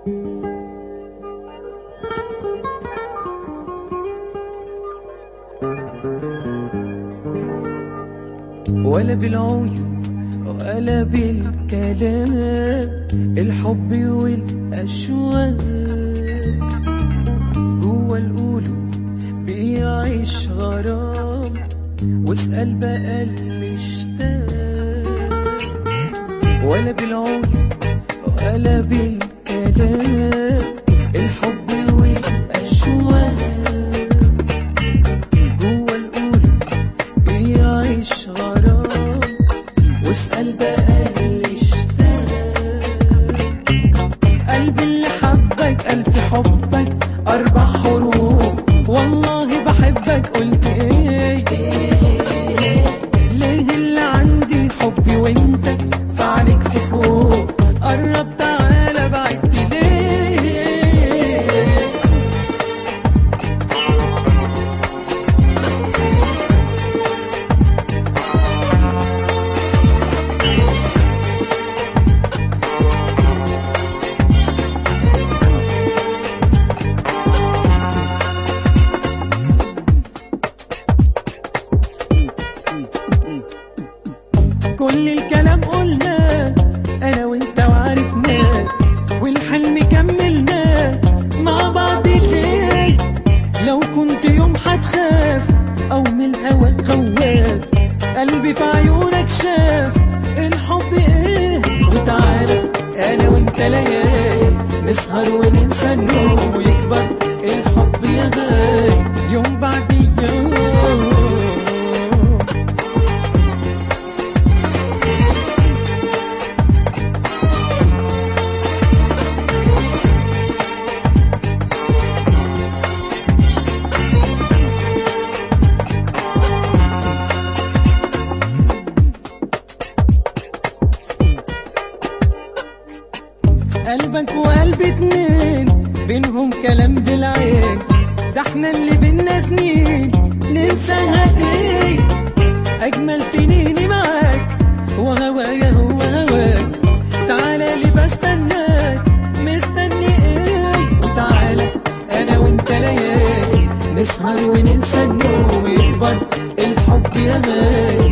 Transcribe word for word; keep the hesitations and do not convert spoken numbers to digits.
ولا بالعيون ولا بالكلام، الحب والأشواق جوا القلوب بيعيش غرام، واسأل بقى اللي اشتاق. ولا بالعيون ولا بالكلام، الحب والأشواق جوا القلوب بيعيش غرام، واسأل بقى اللي اشتاق. قلبي اللي حبك ألف حبك أربع حروف، والله بحبك قلت ايه؟ ليه اللي عندي حبي وانت فعليك في فوق، قرب تعالى بعدت ليه؟ كل الكلام قلناه انا وانت وعرفناه، والحلم كملناه مع بعض. ليه لو كنت يوم هتخاف او من الهوى خواف، قلبي في عيونك شاف الحب ايه. وتعالى انا وانت ليالي نسهر وننسى النوم، ويكبر الحب يا غالي يوم بعد يوم. قلبك وقلبي اتنين بينهم كلام بالعين، ده احنا اللي بينا سنين ننساها ليه؟ اجمل سنيني معاك وهوايا هو هواك، تعالى لي بستناك مستني ايه؟ وتعالى انا وانت ليالي نسهر وننسى النوم، ويكبر الحب يا غالي